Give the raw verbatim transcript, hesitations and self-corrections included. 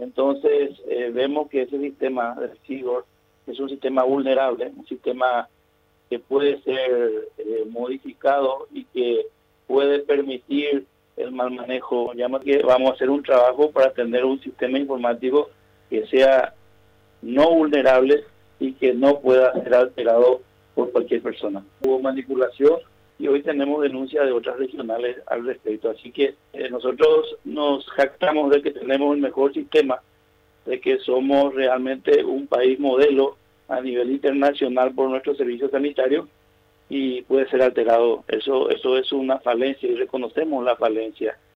Entonces, eh, vemos que ese sistema de Sigor es un sistema vulnerable, un sistema que puede ser eh, modificado y que puede permitir el mal manejo. Llama que vamos a hacer un trabajo para tener un sistema informático que sea no vulnerable y que no pueda ser alterado por cualquier persona. Hubo manipulación y hoy tenemos denuncias de otras regionales al respecto. Así que eh, nosotros nos jactamos de que tenemos el mejor sistema, de que somos realmente un país modelo a nivel internacional por nuestros servicios sanitarios y puede ser alterado. Eso, eso es una falencia y reconocemos la falencia.